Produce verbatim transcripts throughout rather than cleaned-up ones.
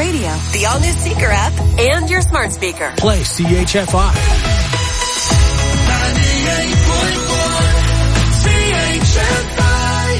Radio, the all-new Seeker app, and your smart speaker. Play C H F I. ninety-eight point one C H F I.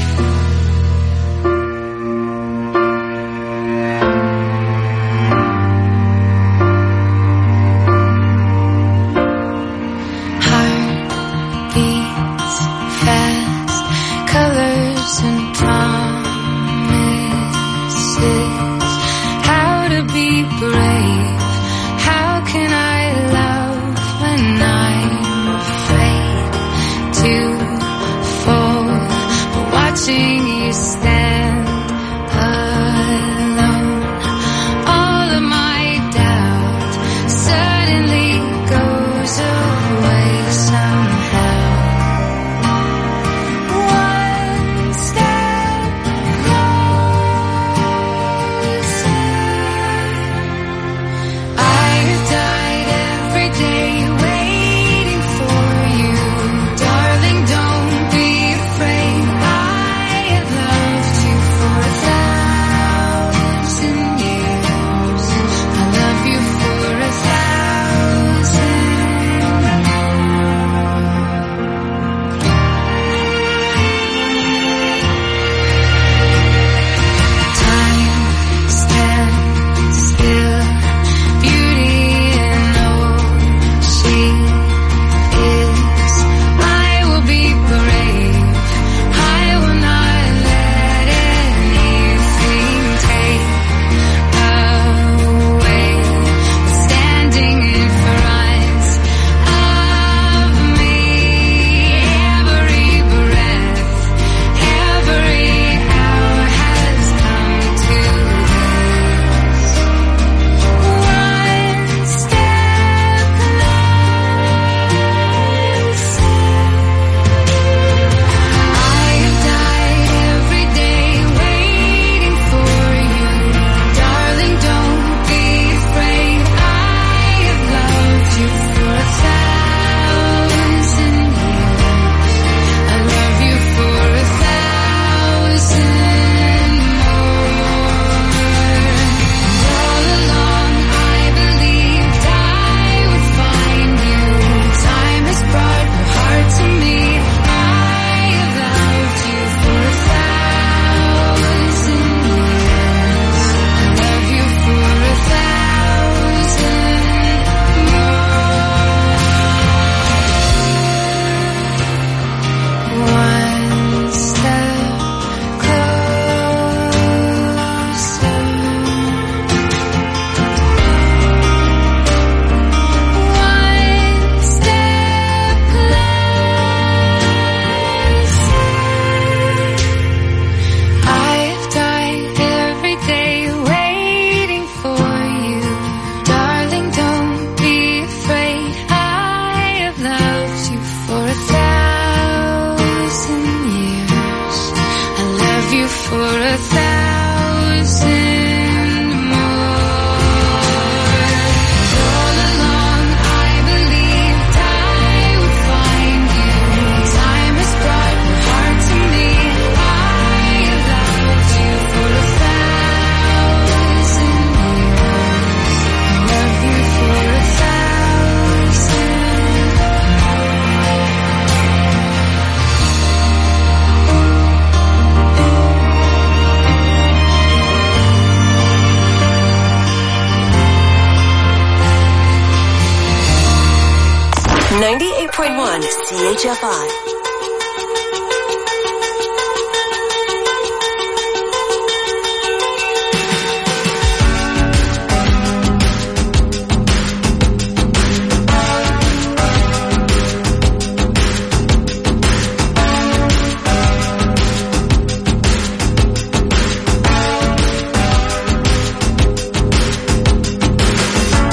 ninety-eight point one C H F I.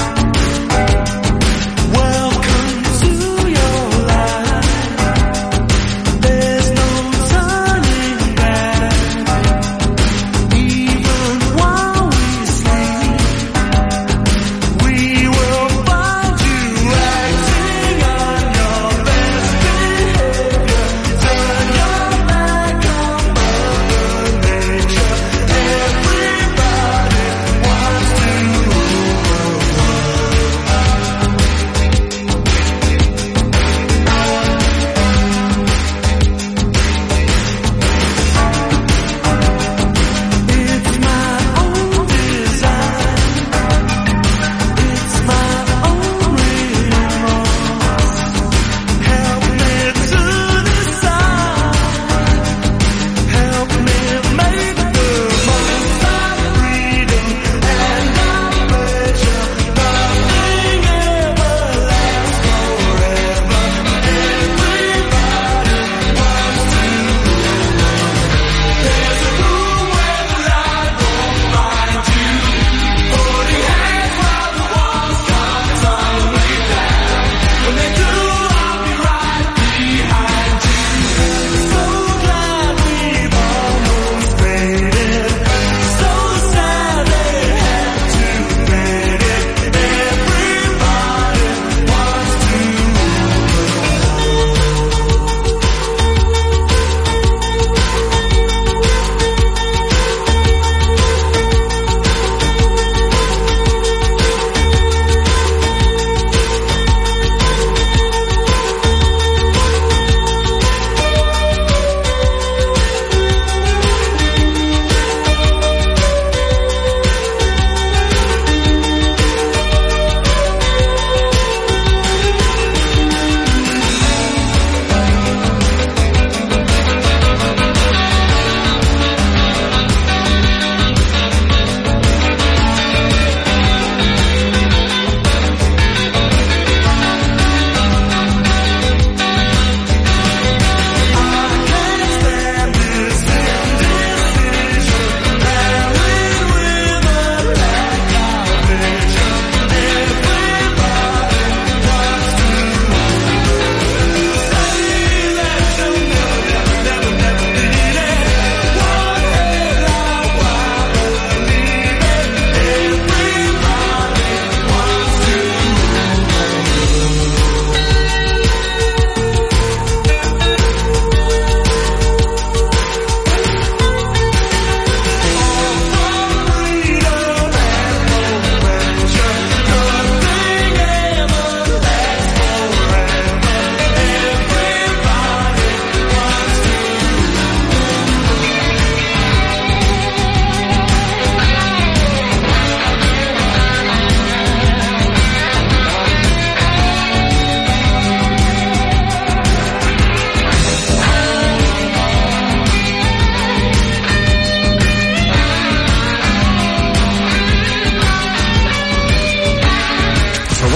Welcome to your life.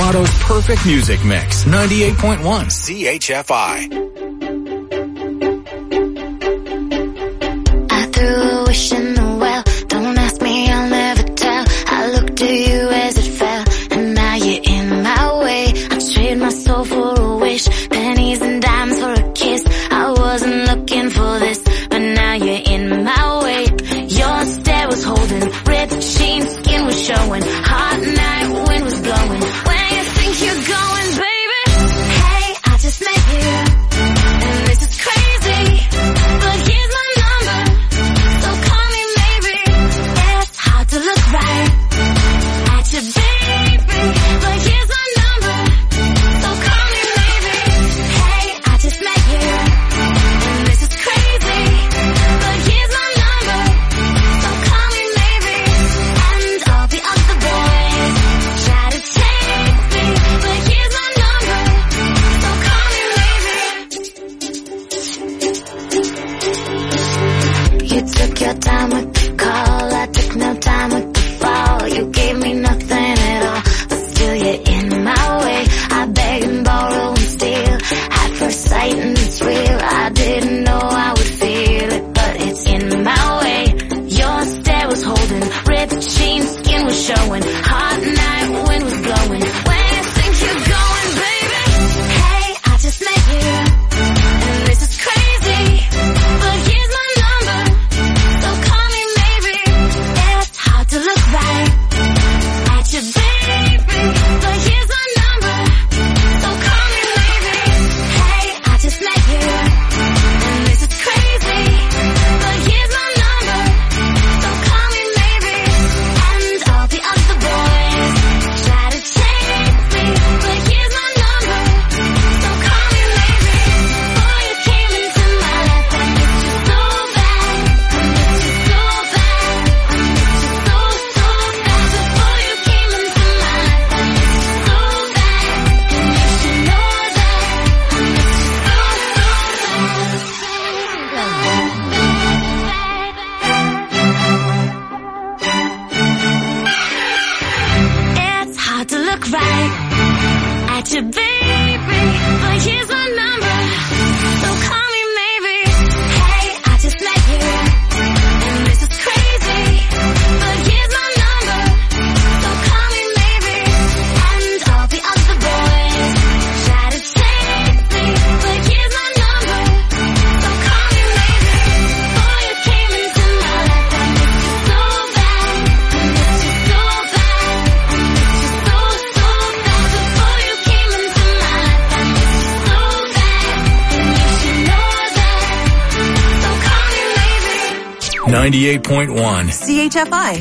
Toronto's perfect music mix. ninety-eight point one C H F I. I threw a wish in the well. Don't ask me, I'll never tell. I looked at you as it fell, and now you're in my way. I trade my soul for a wish, pennies and dimes for a kiss. I wasn't looking for this, but now you're in my way. Your stare was holding, ripped jeans, skin was showing. Hot night, wind was blowing. Where you think you're going, baby? Hey, I just met you, and this is crazy, but here's my number, so call me maybe. It's hard to look right at you, baby, but here's my number, so call me maybe. Hey, I just met you, and this is crazy, but here's my number, so call me maybe. And all the other boys try to take me, but here's my number, so call me maybe. You took your time with the call, I took no time with the fall. You gave me nothing at all, but still you're in my way. I beg and borrow and steal, at first sight and it's real. I didn't know I would feel it, but it's in my way. Your stare was holding, ripped jeans, skin was showing. Hot night, wind was blowing. Where you think you're going, baby? Hey, I just met you, and this is crazy, but here's my number, so call me maybe. It's hard to look right at you, baby, but here's my number, so call me maybe. Hey, I just met you, and this is crazy, but here's my number, so call me maybe. And all the other boys try to take me, but here's my number, so call me maybe. Before you came into my life, I missed you so bad, I missed you so bad, I missed you so, so bad. Before you came into my life, I missed you so bad, and you should know that I missed you so, so bad. It's hard to look right at you, baby, but here's my number, so call me maybe. Hey, I just met you, and this is crazy, but here's my number, so call me maybe. And all the other boys try to take me, but here's my number, so call me maybe. Before you came into my life, I missed you so bad, I missed you so bad, I missed you so, so bad. Before you came into my life, I missed you so bad, and you should know that, so call me maybe. ninety-eight point one. C H F I.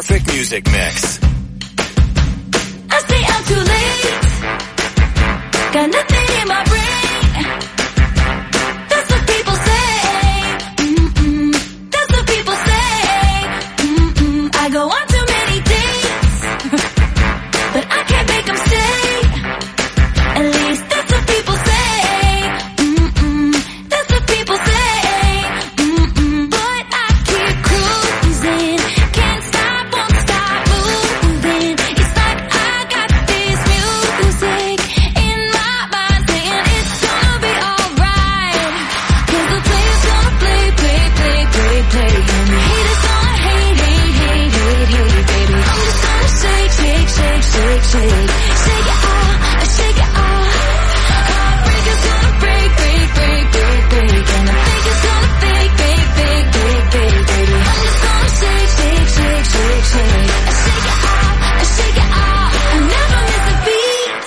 perfect music mix. I stay out too late. Got nothing in my brain. That's what people say. Mm-mm. That's what people say. Mm-mm. I go on too many dates, but I can't make them stay. At least that's what people say. Mm-mm. That's what people say. Mm-mm. But I keep cruising. Can't stop, won't stop moving. It's like I got this music in my mind saying it's gonna be alright. Cause the player's gonna play, play, play, play, play. And the haters gonna hate, hate, hate, hate, hate, baby. I'm just gonna shake, shake, shake, shake, shake. Shake it off, shake it off. Heartbreaker's gonna break, break, break, break, break. And the faker's gonna fake, fake, fake, fake, fake, baby. I'm just gonna shake, shake, shake, shake, shake. Shake it off, shake it off. I never miss a beat.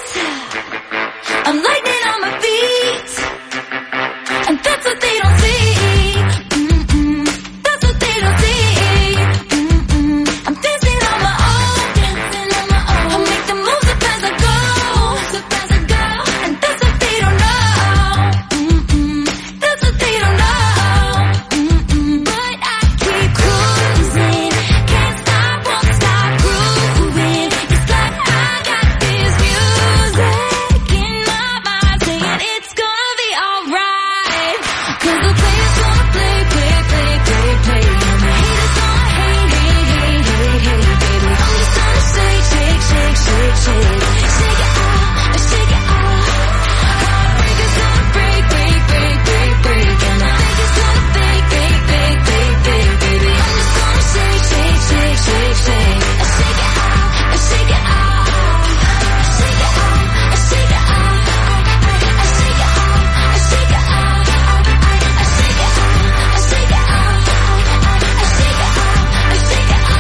I'm lightning on my feet. And that's what they don't see. Mm-mm. That's what they don't see. Mm-mm. I'm dancing on my own. Dancing on my own. I make the moves up as I go. Up as I go. And that's what they don't know. Mm-mm. That's what they don't know. Mm-mm. But I keep cruising. Can't stop, won't stop grooving. It's like I got this music in my mind saying it's gonna be alright. Cause the player's gonna play, play, play, play, play. And the haters gonna hate, hate, hate, hate, hate, baby. I'm just gonna shake, shake, shake, shake, shake. Shake it off, shake it off. Heartbreaker's gonna break, break, break, break, break. And the faker's gonna fake, fake, fake, fake, fake, baby. I'm just gonna shake, shake, shake, shake, shake. Shake it off, shake it off. Shake it off, shake it off. Shake it off, shake it off. Shake it off, shake it off. Shake it off, shake it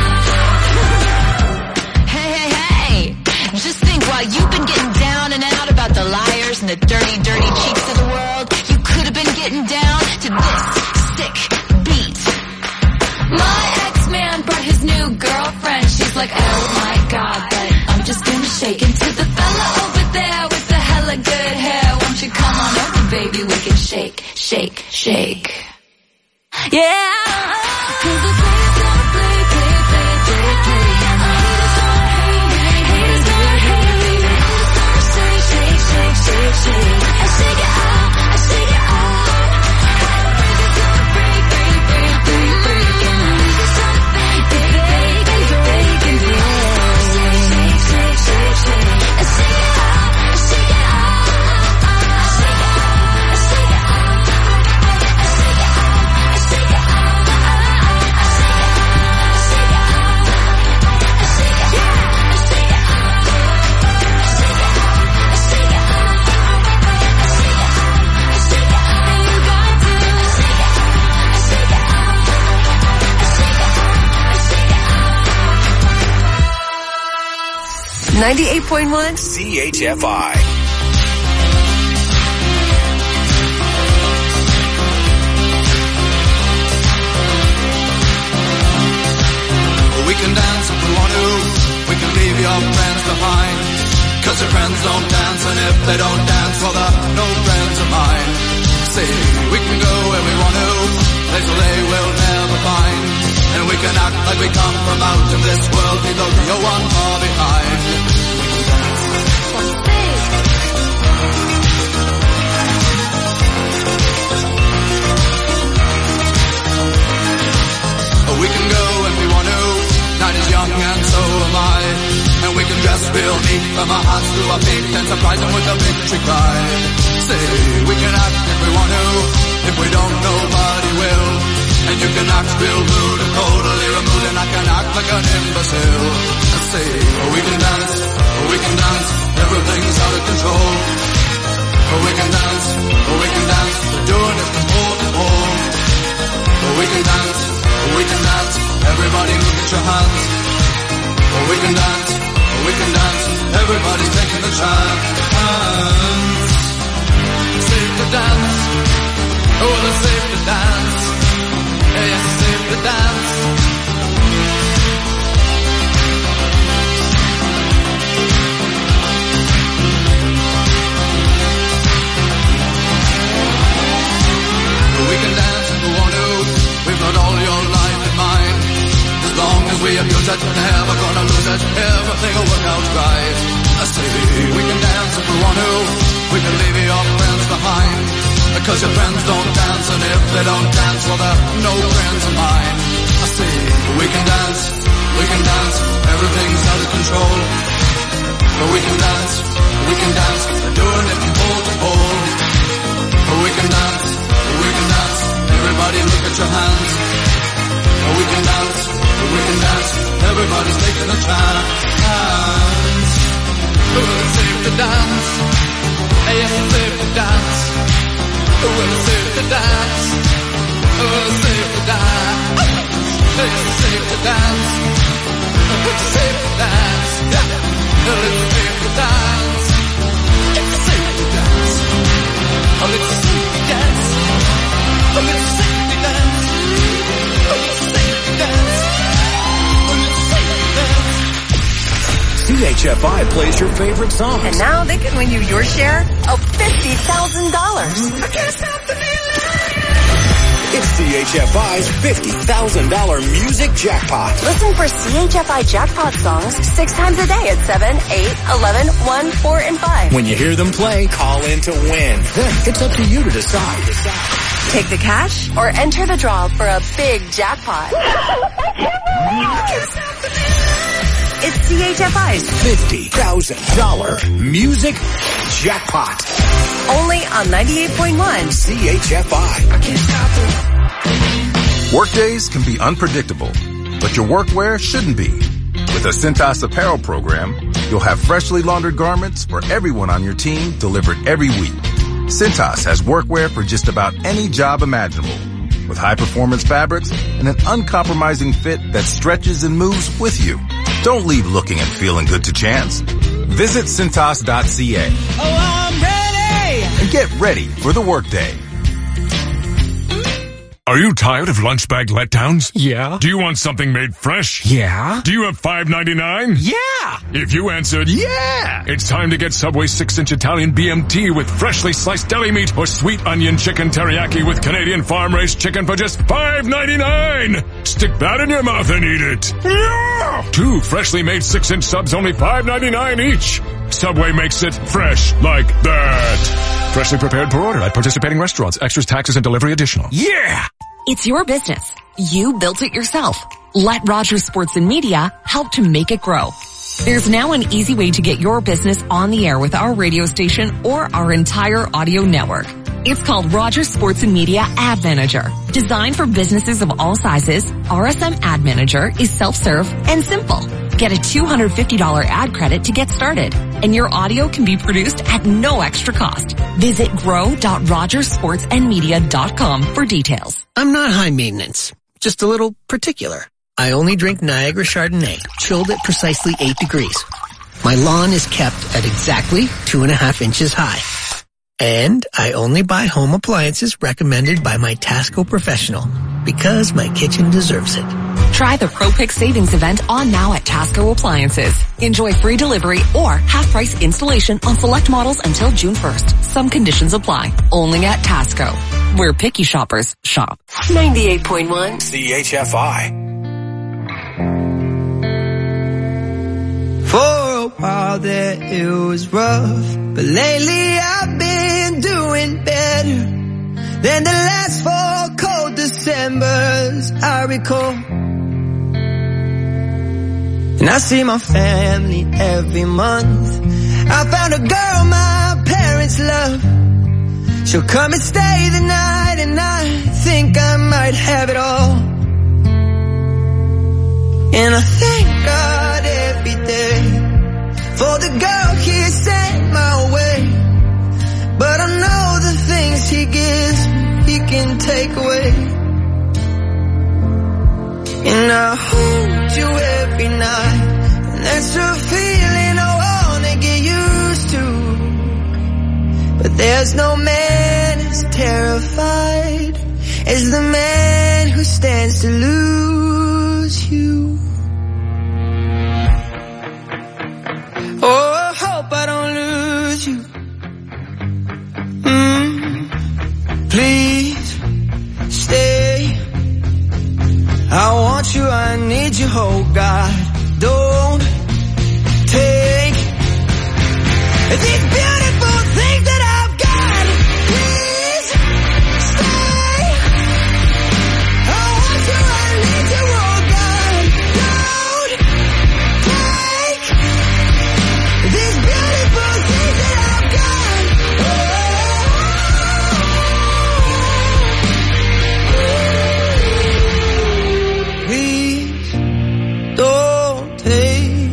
off. Hey, hey, hey! Just think, while you've been getting down and out about the liars and the dirty, dirty cheeks of the world, you could have been getting down to this sick beat. My ex-man brought his new girlfriend. She's like, oh my god, but I'm just gonna shake into the fella over there with the hella good hair. Won't you come on over, baby? We can shake, shake, shake. Yeah. Cause the player's gonna play, play, play, play, play. And the haters gonna hate, hate, haters gonna hate. I'm just gonna shake, shake, shake, shake, shake. I shake it off, I shake it off. Heartbreaker's gonna break, break, break, break, break. And the haters gonna fake, fake, fake, fake, fake, and fake. Shake, shake, shake, shake, shake. I shake it off, I shake it off. I shake it off, I shake it off. I shake it off, I shake it off. I shake it off, I shake it off. I shake it off, I shake it off. I shake it off, I shake it off. I shake it off, I shake it off. And you got to shake it off, I shake it off. I shake it off, I shake it off. ninety-eight point one C H F I. We can dance if we want to. We can leave your friends behind. Cause your friends don't dance, and if they don't dance, well, they're no friends of mine. See, we can go where we want to, places they will never find. And we can act like we come from out of this world, leave the real one far behind. We can go if we want to. Night is young and so am I. And we can dress real neat from our hearts to our feet and surprise them with a victory cry. Say, we can act if we want to. If we don't, nobody will. And you can act real rude and totally removed, and I can act like an imbecile. And say, oh, we can dance, oh, we can dance, everything's out of control. Oh, we can dance, oh, we can dance, we're doing it from pole to pole. Oh, we can dance, oh, we can dance, everybody look at your hands. Oh, we can dance, oh, we can dance, everybody's taking a chance. Safe to dance, oh, well, it's safe to dance. Yes, it's safe to dance. it, never gonna lose it, everything will work out right. I say we can dance if we want to, we can leave your friends behind, because your friends don't dance, and if they don't dance, well they're no friends of mine. I say we can dance, we can dance, everything's out of control, but we can dance, we can dance, we're doing it from pole to pole. We can dance, we can dance, everybody look at your hands. We can dance, we can dance, everybody's taking a chance. Well, it's safe to dance, yes, it's safe to dance. Well, it's safe to dance, well, it's safe to dance. Yes, it's safe to dance, it's safe to dance. Well, it's safe to dance, it's safe to dance. Oh, it's a safety dance. Oh, it's a safety dance. Oh, it's a safety dance. Oh, it's a safety dance. C H F I plays your favorite songs. And now they can win you your share of fifty thousand dollars. I can't stop the feeling. It's C H F I's fifty thousand dollars music jackpot. Listen for C H F I jackpot songs six times a day at seven, eight, eleven, one, four, and five. When you hear them play, call in to win. Then it's up to you to decide. Take the cash or enter the draw for a big jackpot. It's C H F I's fifty thousand dollars music jackpot. Only on ninety-eight point one C H F I. I can't stop it. Workdays can be unpredictable, but your workwear shouldn't be. With a Cintas apparel program, you'll have freshly laundered garments for everyone on your team delivered every week. Cintas has workwear for just about any job imaginable, with high-performance fabrics and an uncompromising fit that stretches and moves with you. Don't leave looking and feeling good to chance. Visit Cintas dot C A. Oh, I'm ready! And get ready for the workday. Are you tired of lunch bag letdowns? Yeah. Do you want something made fresh? Yeah. Do you have five ninety-nine? Yeah. If you answered Yeah. it's time to get Subway six inch Italian B M T with freshly sliced deli meat or sweet onion chicken teriyaki with Canadian farm-raised chicken for just five ninety-nine. Stick that in your mouth and eat it. Yeah. Two freshly made six inch subs, only five ninety-nine each. Subway makes it fresh like that. Freshly prepared per order at participating restaurants. Extras, taxes, and delivery additional. Yeah. It's your business. You built it yourself. Let Rogers Sports and Media help to make it grow. There's now an easy way to get your business on the air with our radio station or our entire audio network. It's called Rogers Sports and Media Ad Manager. Designed for businesses of all sizes, R S M Ad Manager is self-serve and simple. Get a two hundred fifty dollars ad credit to get started, and your audio can be produced at no extra cost. Visit grow dot rogers sports and media dot com for details. I'm not high maintenance, just a little particular. I only drink Niagara Chardonnay, chilled at precisely eight degrees. My lawn is kept at exactly two and a half inches high. And I only buy home appliances recommended by my Tasco professional, because my kitchen deserves it. Try the ProPick Savings Event on now at Tasco Appliances. Enjoy free delivery or half-price installation on select models until June first. Some conditions apply. Only at Tasco, where picky shoppers shop. ninety-eight point one C H F I. For a while there it was rough, but lately I've been doing better than the last four cold Decembers I recall. And I see my family every month. I found a girl my parents love. She'll come and stay the night, and I think I might have it all. And I thank God every day for the girl he sent my way. But I know the things he gives me, he can take away. And I hold you every night, and that's a feeling I wanna get used to. But there's no man as terrified as the man who stands to lose you. Oh, I hope I don't lose you. Mm, please stay. I want you, I need you, oh God. these beautiful things that I've got. Please stay. I want you, I need you, oh God. Don't take these beautiful things that I've got. Please don't take.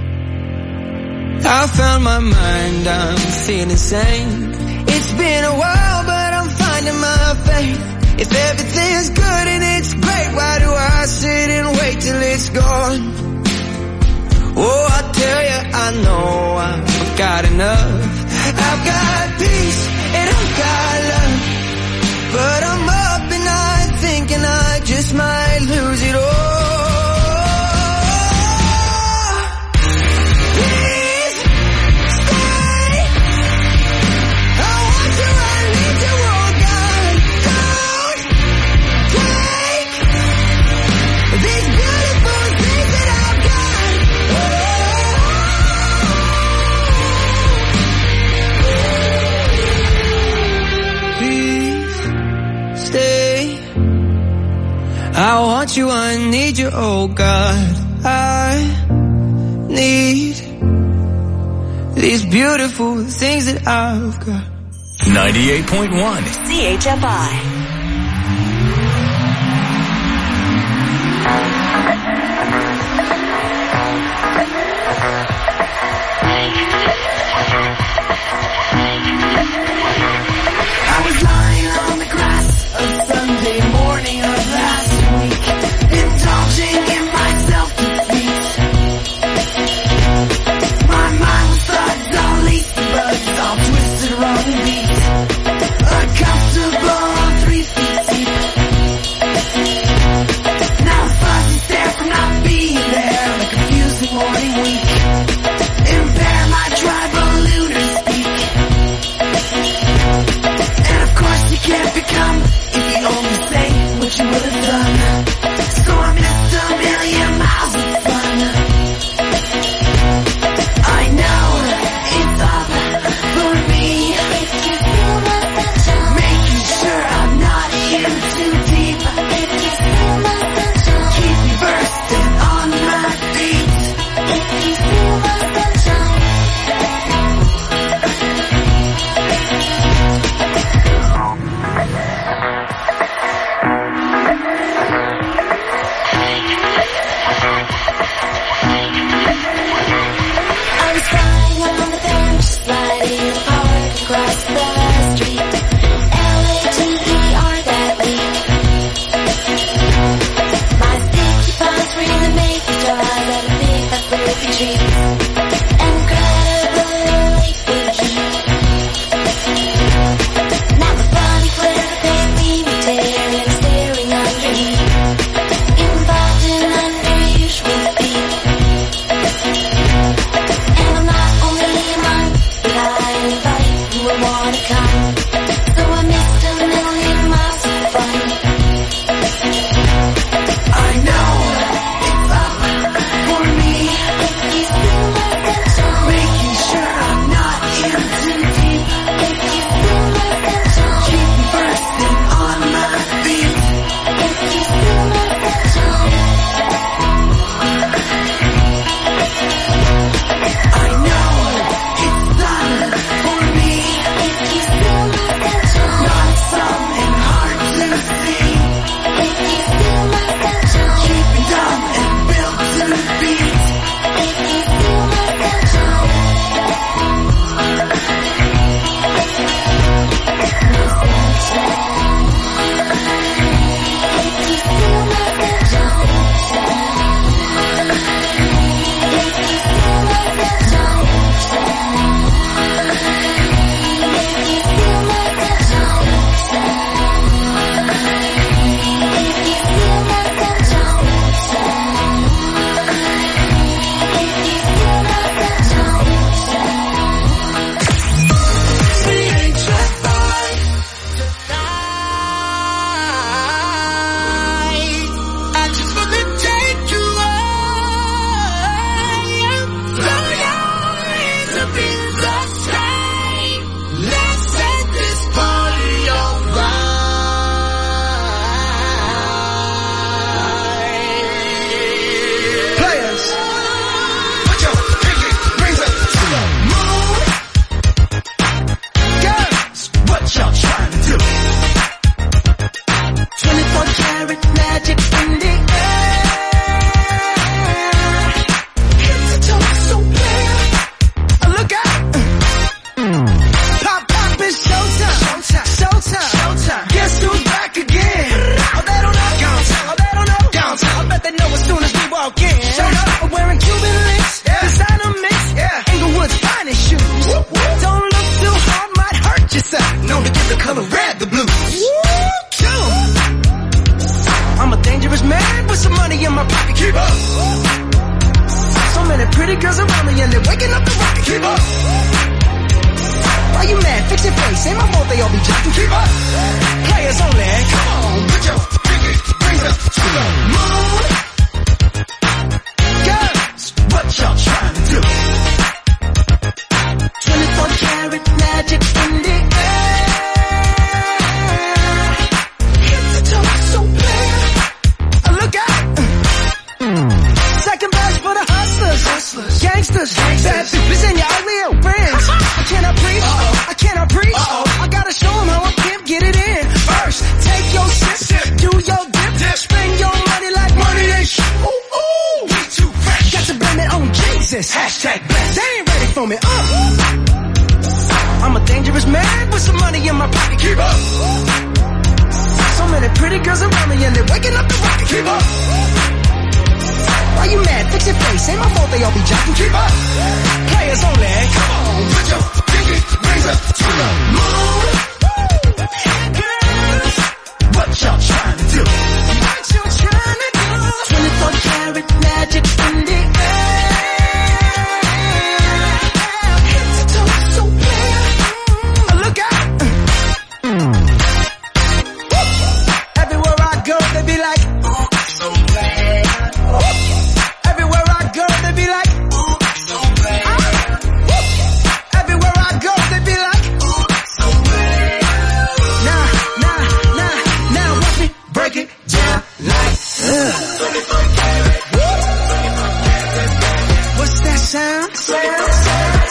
I found my mind, I'm feeling sane. It's been a while, but I'm finding my faith. If everything's good and it's great, why do I sit and wait till it's gone? Oh, I tell you, I know I've got enough. I've got peace and I've got love, but I'm up at night thinking I just might lose it all. Please stay. I want you, I need you, oh God. Don't take these beautiful things that I've got. Please stay. I want you, I need you, oh God. I need these beautiful things that I've got. ninety-eight point one C H F I. I was lying on the grass a Sunday morning of last week, indulging in my self-defeat. My mind was thugged, all lace bugs, all twisted wrong beat. Uncomfortable on three feet deep. Now I'm fuzzy there for face. Ain't my fault they all be jacking. Keep up. Players only. Come on, put your pinky rings up to the moon. Girls, what y'all trying to do? twenty-four karat magic in the air. Hit the toe, so clear. Look out. Second best for the hustlers, hustlers. Gangsters, gangsters, bad bitches and your ugly old friends. I cannot preach, uh-oh. I cannot preach. Uh-oh. I gotta show them how I can get it in. First, take your sip, sip. Do your dip, dip. Spend your money like money ain't shit. Ooh, ooh, we too fresh. Got to blame it on Jesus. Hashtag blessed. They ain't ready for me. Uh. I'm a dangerous man with some money in my pocket. Keep up. So many pretty girls around me and they're waking up the rocket. Keep up. Why you mad? Fix your face. Ain't my fault they all be jacking. Keep up. Players only. Come on, put your pinky rings up to the moon. Girls, what y'all trying to do? What you trying to do? twenty-four karat magic in the air. Hit the toe so clear. Look out. Everywhere I go, they be like, ooh, so bad. Everywhere I go, they be like, ooh, so bad. Everywhere I go, they be like, ooh, so bad. Nah, nah, nah, now watch me break it down like, uh. What's that sound? Sound, sound,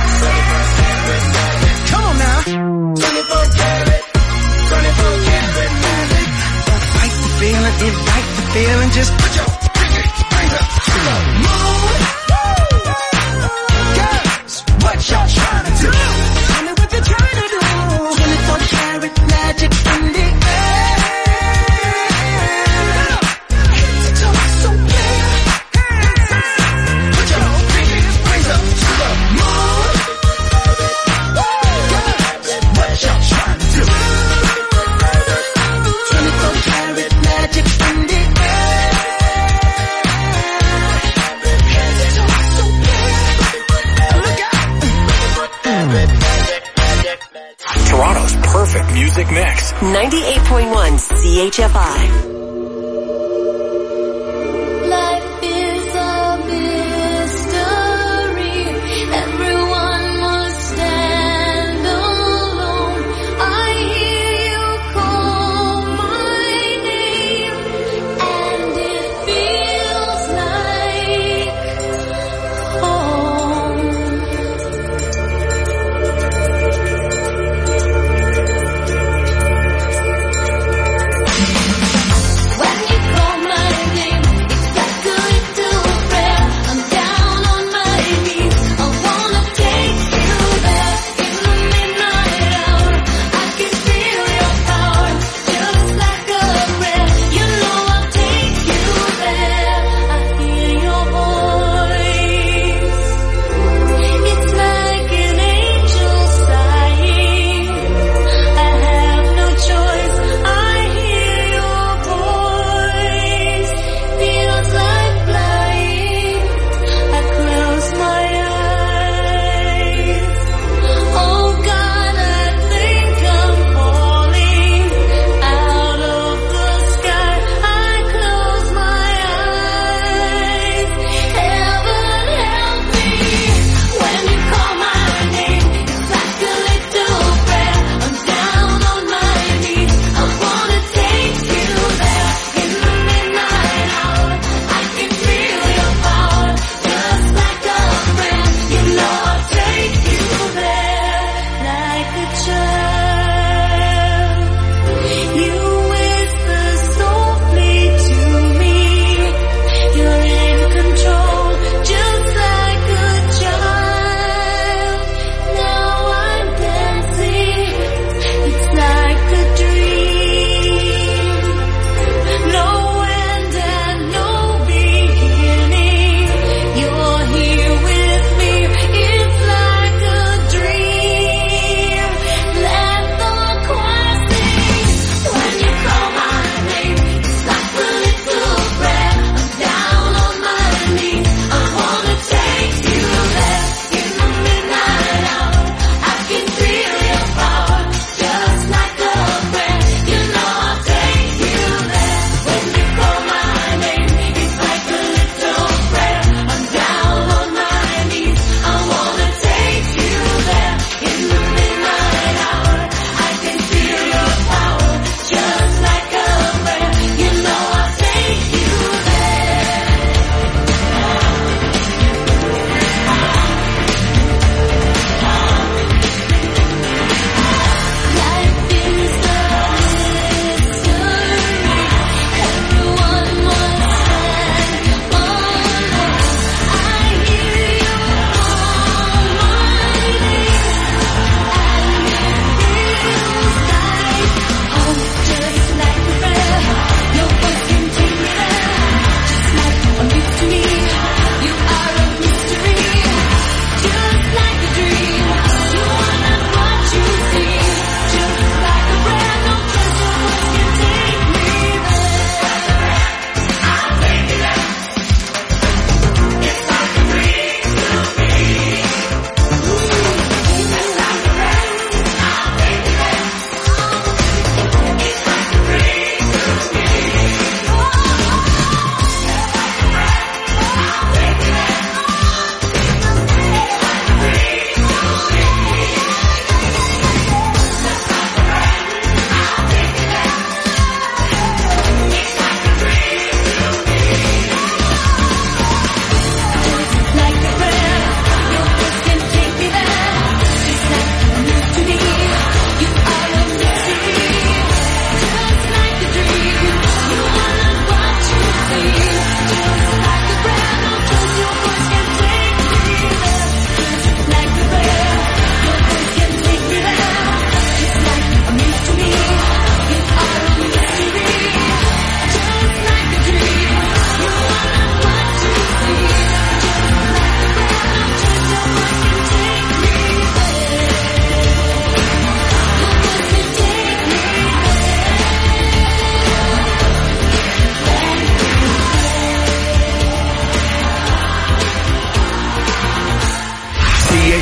sound. Come on now. twenty-four karat, twenty-four karat magic. Don't fight the feeling, invite the feeling, just put your pinky rings up to the moon. Girls, what y'all trying to do? Tell me what you're trying to do. twenty-four karat magic in the air. Hit the toe so clear. Put your pinky rings up to the moon. Girls, what y'all trying to do? twenty-four karat magic in the air. Hit the toe so clear. Look out. Toronto's perfect music mix. ninety-eight point one C H F I. Life is a mystery. Everyone must stand alone. I hear you call my name, and it feels like home.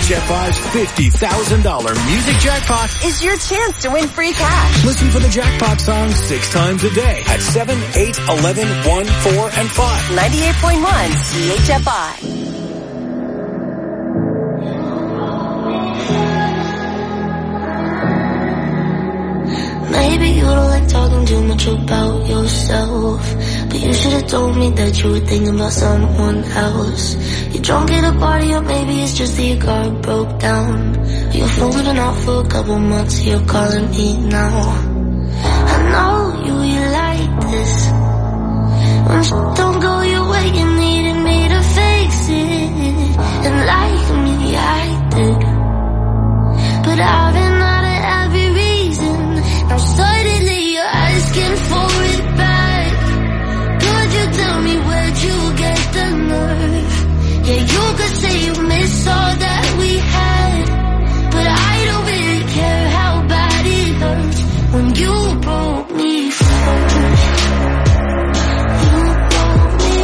H F I's fifty thousand dollars Music Jackpot is your chance to win free cash. Listen for the jackpot song six times a day at seven, eight, eleven, one, four, and five. ninety-eight point one C H F I. Maybe you don't like talking too much about yourself, but you should have told me that you were thinking about someone else. You're drunk at a party, or maybe it's just that your car broke down. You're floating out for a couple months, you're calling me now. I know you, you like this. When shit don't go your way, you needed me to fix it. And like me, I did. But I've been out of every reason. Now suddenly you're asking for it back. Could you tell me where'd you get the nerve? Yeah, you could say you miss all that we had, but I don't really care how bad it hurts when you broke me first. You broke me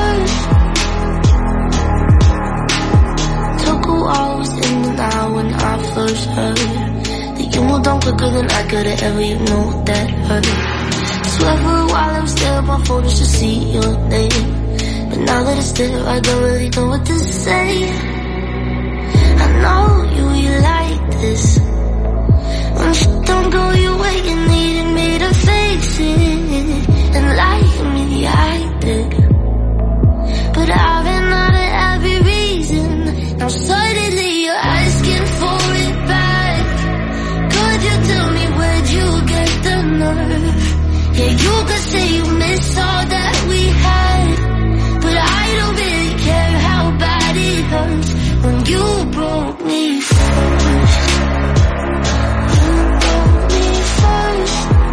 first. Took a while, was in and out when I first heard that you moved on quicker than I could've ever, you know that hurt. Swear for a while I was there on my phone just to see your name, but now that it's there I don't really know what to say. I know you, you like this. When shit don't go your way, you needed me to fix it. And like me, I did. But I've been out of every reason. Now suddenly you're asking for it back. Could you tell me where'd you get the nerve? Yeah, you could say you miss all that we had, but I don't really care how bad it hurts when you broke me first. You broke me first.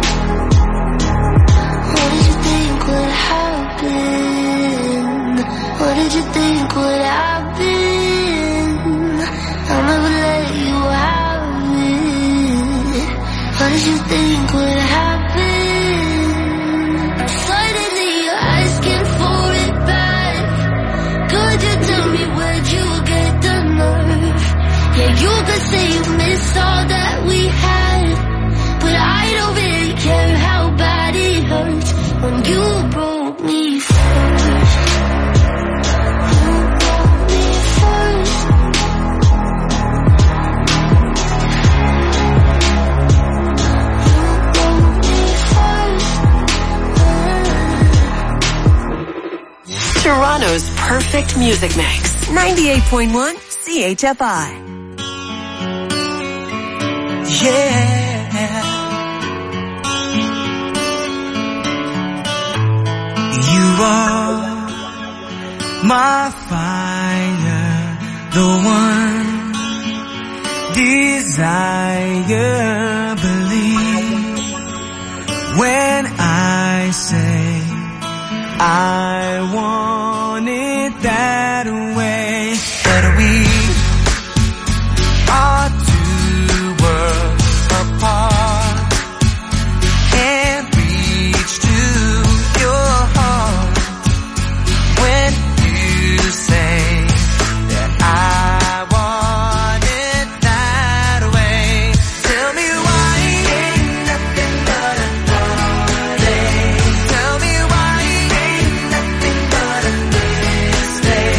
What did you think would happen? What did you think would happen? I'll never let you have it. What did you think would happen? Suddenly you're asking for it back. Could you tell me where'd you get the nerve? Yeah, you could say you miss all that we had, but I don't really care how bad it hurts when you broke me first. You broke me first. You broke me first. Toronto's perfect music mix. ninety-eight point one C H F I. Yeah. You are my fire, the one desire. Believe when I say I want it that way. But we are two worlds apart. Can't reach to your heart when you say that I want it that way. Tell me why ain't nothing but a heartache. Tell me why ain't nothing but a mistake.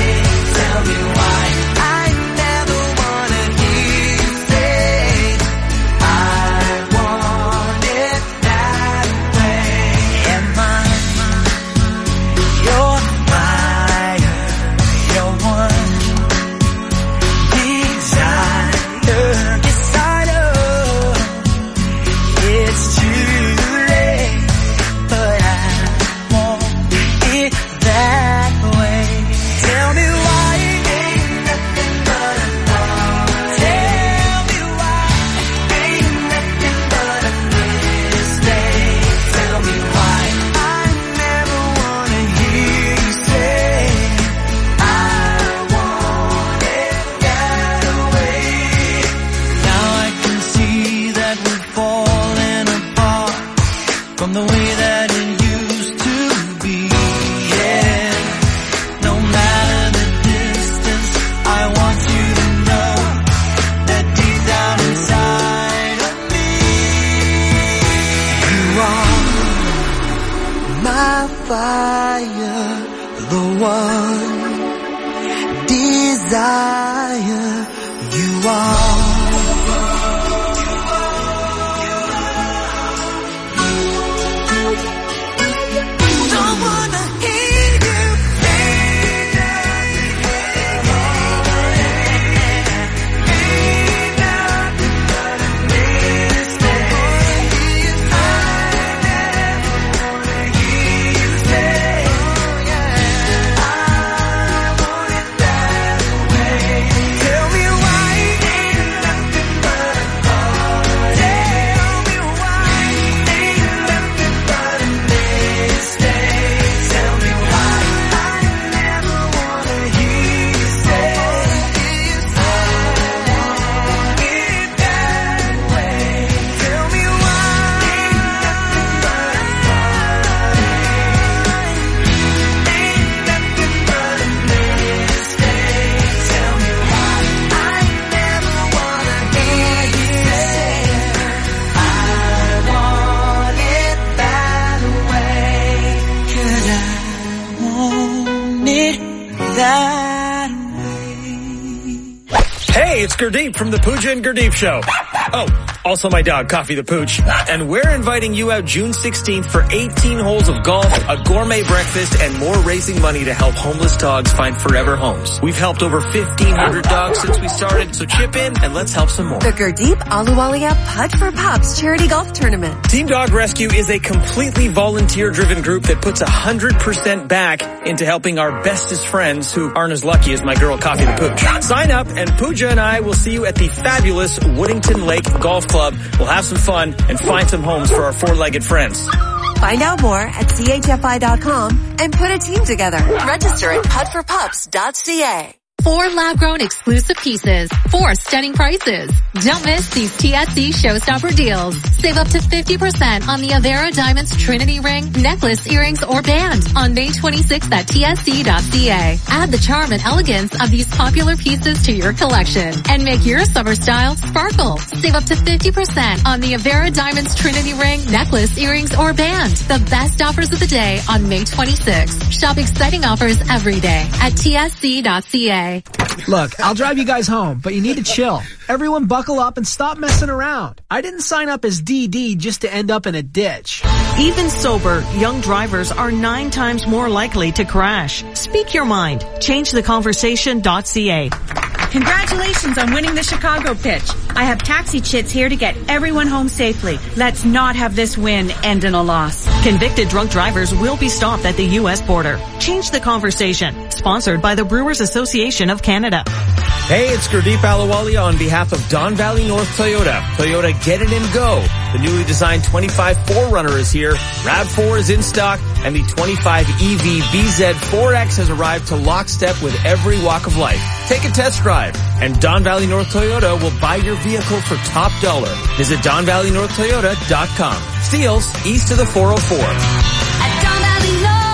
It's Gurdeep from the Pooja and Gurdeep Show. Oh, also my dog, Coffee the Pooch. And we're inviting you out June sixteenth for eighteen holes of golf, a gourmet breakfast, and more raising money to help homeless dogs find forever homes. We've helped over fifteen hundred dogs since we started, so chip in and let's help some more. The Gurdeep Ahluwalia Putt for Pups Charity Golf Tournament. Team Dog Rescue is a completely volunteer-driven group that puts one hundred percent back into helping our bestest friends who aren't as lucky as my girl, Coffee the Pooch. Sign up and Pooja and I will see you at the fabulous Woodington Lake Golf Club. We'll have some fun and find some homes for our four-legged friends. Find out more at C H F I dot com and put a team together. Register at putt for pups dot C A. Four lab-grown exclusive pieces, four stunning prices. Don't miss these T S C Showstopper deals. Save up to fifty percent on the Avera Diamonds Trinity Ring, necklace, earrings, or band on May twenty-sixth at T S C dot C A. Add the charm and elegance of these popular pieces to your collection and make your summer style sparkle. Save up to fifty percent on the Avera Diamonds Trinity Ring, necklace, earrings, or band. The best offers of the day on May twenty-sixth. Shop exciting offers every day at T S C dot C A. Look, I'll drive you guys home, but you need to chill. Everyone buckle up and stop messing around. I didn't sign up as D D just to end up in a ditch. Even sober, young drivers are nine times more likely to crash. Speak your mind. Change the conversation dot C A. Congratulations on winning the Chicago pitch. I have taxi chits here to get everyone home safely. Let's not have this win end in a loss. Convicted drunk drivers will be stopped at the U S border. Change the conversation. Sponsored by the Brewers Association of Canada. Hey, it's Gurdeep Ahluwalia on behalf of Don Valley North Toyota. Toyota, get it and go. The newly designed twenty-five four runner is here. RAV four is in stock, and the twenty-five E V B Z four X has arrived to lockstep with every walk of life. Take a test drive, and Don Valley North Toyota will buy your vehicle for top dollar. Visit Don Valley North Toyota dot com. Steeles, east of the four oh four. At Don Valley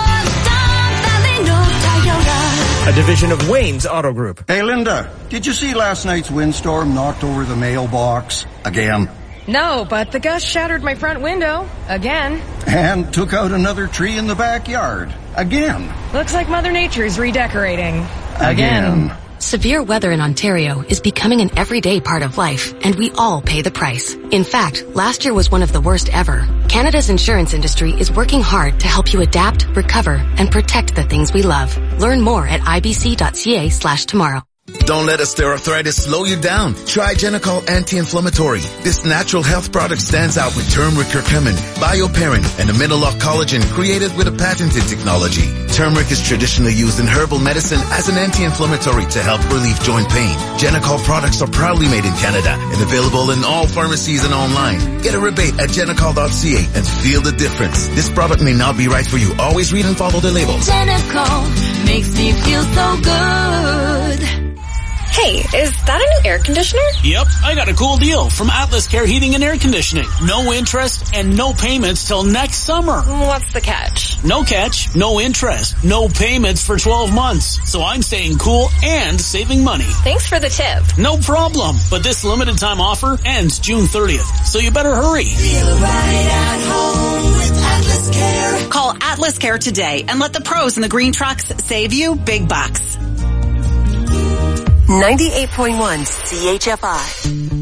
North, Don Valley North Toyota. A division of Wayne's Auto Group. Hey, Linda, did you see last night's windstorm knocked over the mailbox again? No, but the gust shattered my front window again. And took out another tree in the backyard again. Looks like Mother Nature is redecorating again. again. Severe weather in Ontario is becoming an everyday part of life, and we all pay the price. In fact, last year was one of the worst ever. Canada's insurance industry is working hard to help you adapt, recover, and protect the things we love. Learn more at I B C dot C A slash tomorrow. Don't let osteoarthritis slow you down. Try Genicol Anti-Inflammatory. This natural health product stands out with turmeric curcumin, bioperin, and amino-lock collagen created with a patented technology. Turmeric is traditionally used in herbal medicine as an anti-inflammatory to help relieve joint pain. Genicol products are proudly made in Canada and available in all pharmacies and online. Get a rebate at Genicol dot C A and feel the difference. This product may not be right for you. Always read and follow the labels. Genicol makes me feel so good. Hey, is that a new air conditioner? Yep, I got a cool deal from Atlas Care Heating and Air Conditioning. No interest and no payments till next summer. What's the catch? No catch, no interest, no payments for twelve months. So I'm staying cool and saving money. Thanks for the tip. No problem, but this limited time offer ends June thirtieth, so you better hurry. Feel right at home with Atlas Care. Call Atlas Care today and let the pros in the green trucks save you big bucks. ninety-eight point one C H F I.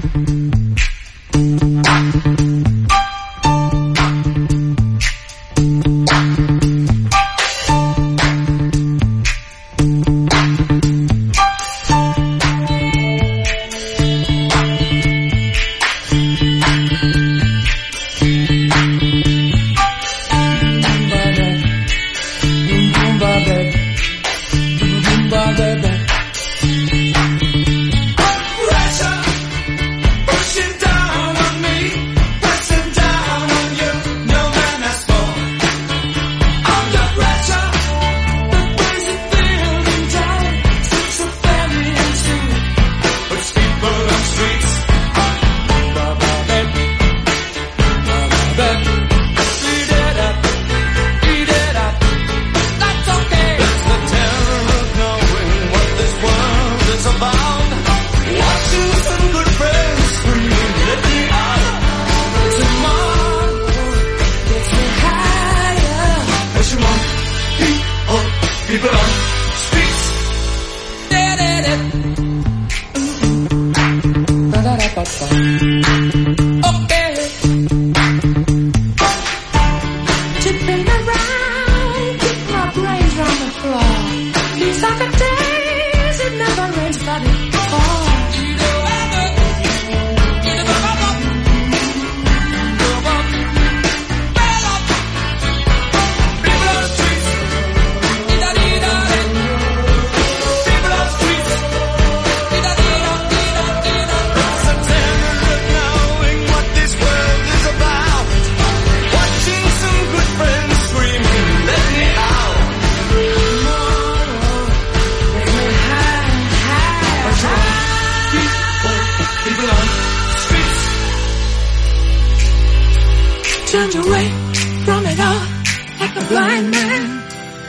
Turned away from it all like a blind man.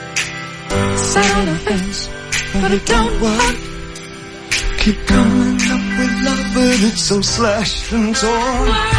Sat on a fence, but it don't work. Keep coming up with love, but it's so slashed and torn. Why?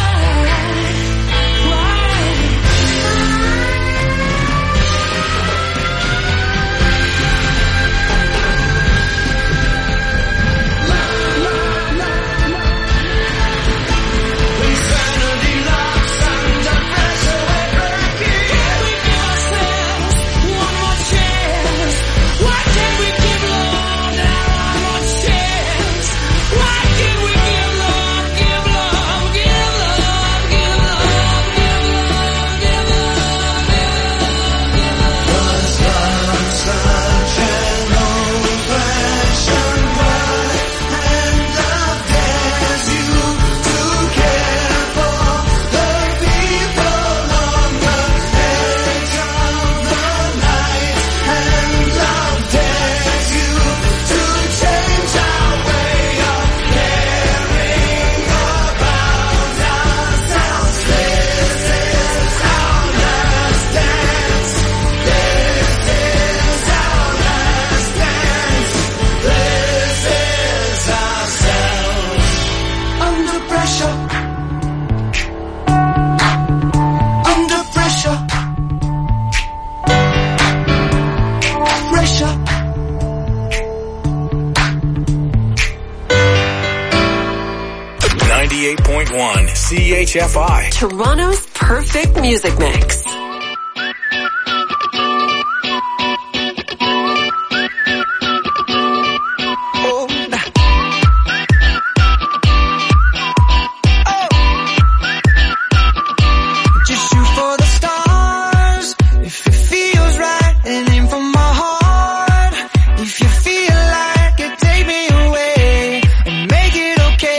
ninety-eight point one C H F I. Toronto's perfect music mix.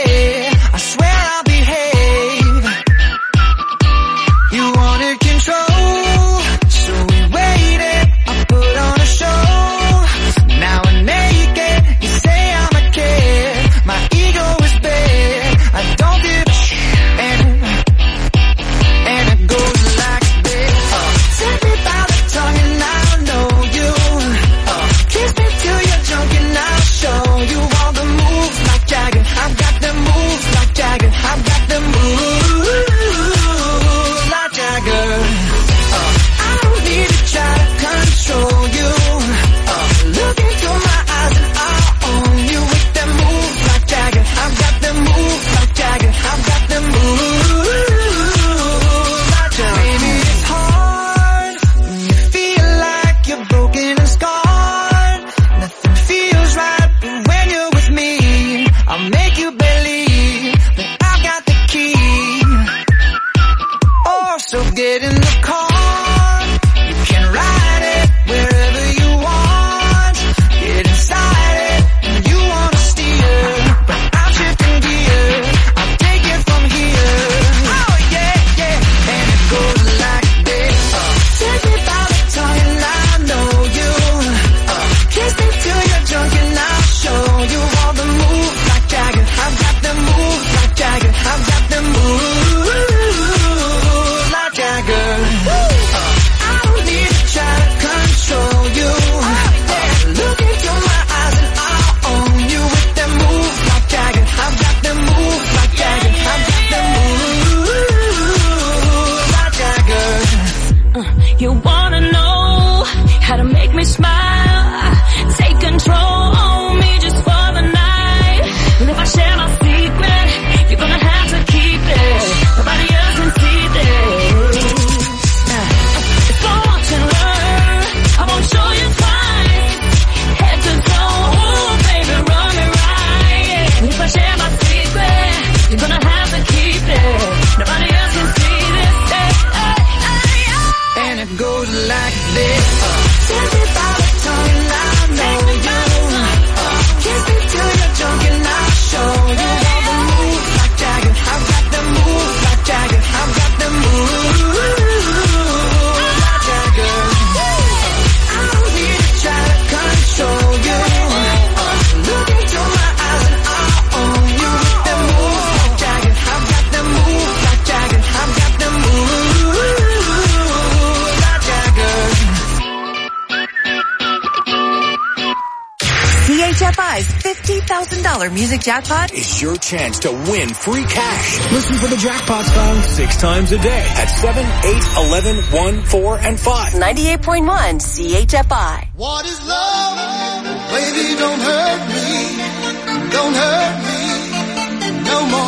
Control thousand dollars music jackpot is your chance to win free cash. Listen for the jackpot song six times a day at seven, eight, eleven, one, four, and five. ninety-eight point one C H F I. What is love? Baby, don't hurt me. Don't hurt me no more.